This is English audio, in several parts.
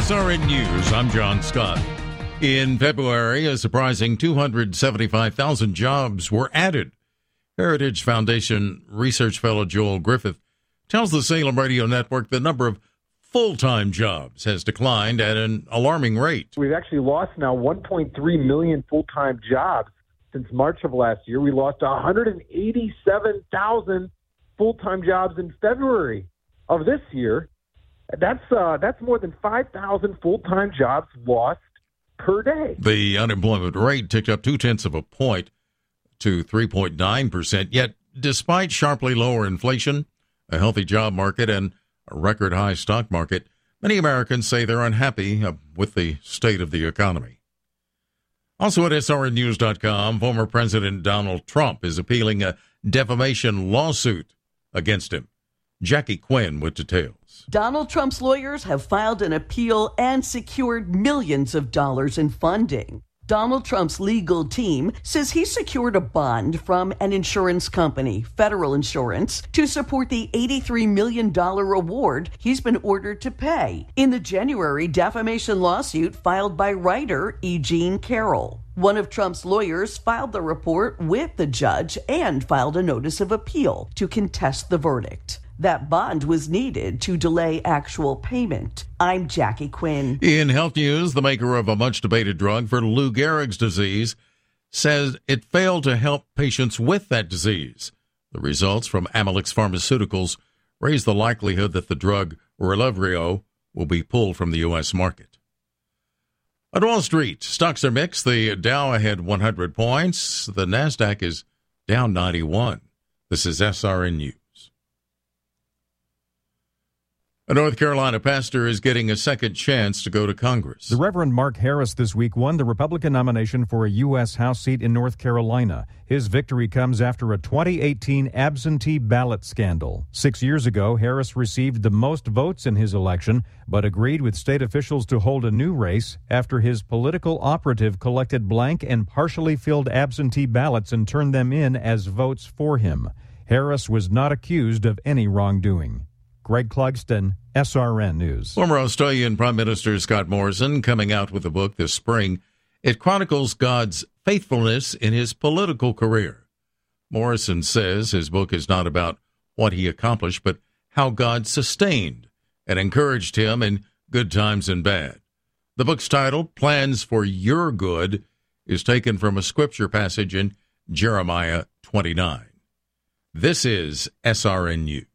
SRN News, I'm John Scott. In February, a surprising 275,000 jobs were added. Heritage Foundation research fellow Joel Griffith tells the Salem Radio Network the number of full-time jobs has declined at an alarming rate. We've actually lost now 1.3 million full-time jobs since March of last year. We lost 187,000 full-time jobs in February of this year. That's more than 5,000 full-time jobs lost per day. The unemployment rate ticked up 0.2 of a point to 3.9%. Yet, despite sharply lower inflation, a healthy job market, and a record-high stock market, many Americans say they're unhappy with the state of the economy. Also at SRNnews.com, former President Donald Trump is appealing a defamation lawsuit against him. Jackie Quinn with details. Donald Trump's lawyers have filed an appeal and secured millions of dollars in funding. Donald Trump's legal team says he secured a bond from an insurance company, Federal Insurance, to support the $83 million award he's been ordered to pay in the January defamation lawsuit filed by writer E. Jean Carroll. One of Trump's lawyers filed the report with the judge and filed a notice of appeal to contest the verdict. That bond was needed to delay actual payment. I'm Jackie Quinn. In health news, the maker of a much-debated drug for Lou Gehrig's disease says it failed to help patients with that disease. The results from Amylyx Pharmaceuticals raise the likelihood that the drug Relyvrio will be pulled from the U.S. market. At Wall Street, stocks are mixed. The Dow ahead 100 points. The Nasdaq is down 91. This is SRN News. A North Carolina pastor is getting a second chance to go to Congress. The Reverend Mark Harris this week won the Republican nomination for a U.S. House seat in North Carolina. His victory comes after a 2018 absentee ballot scandal. 6 years ago, Harris received the most votes in his election, but agreed with state officials to hold a new race after his political operative collected blank and partially filled absentee ballots and turned them in as votes for him. Harris was not accused of any wrongdoing. Greg Clugston, SRN News. Former Australian Prime Minister Scott Morrison coming out with a book this spring. It chronicles God's faithfulness in his political career. Morrison says his book is not about what he accomplished, but how God sustained and encouraged him in good times and bad. The book's title, Plans for Your Good, is taken from a scripture passage in Jeremiah 29. This is SRN News.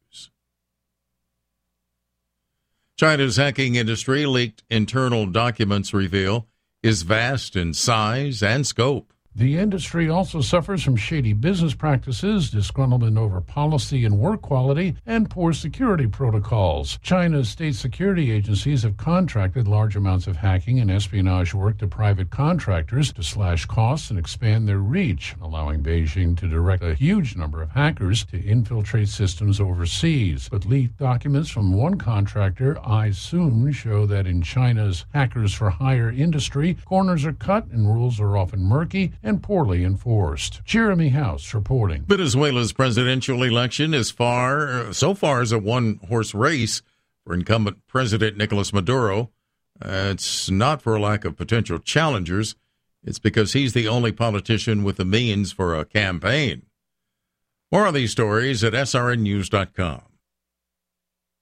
China's hacking industry, leaked internal documents reveal, is vast in size and scope. The industry also suffers from shady business practices, disgruntlement over policy and work quality, and poor security protocols. China's state security agencies have contracted large amounts of hacking and espionage work to private contractors to slash costs and expand their reach, allowing Beijing to direct a huge number of hackers to infiltrate systems overseas. But leaked documents from one contractor, iSoon, show that in China's hackers for hire industry, corners are cut and rules are often murky and poorly enforced. Jeremy House reporting. Venezuela's presidential election is so far as a one-horse race for incumbent President Nicolas Maduro. It's not for a lack of potential challengers. It's because he's the only politician with the means for a campaign. More on these stories at srnnews.com.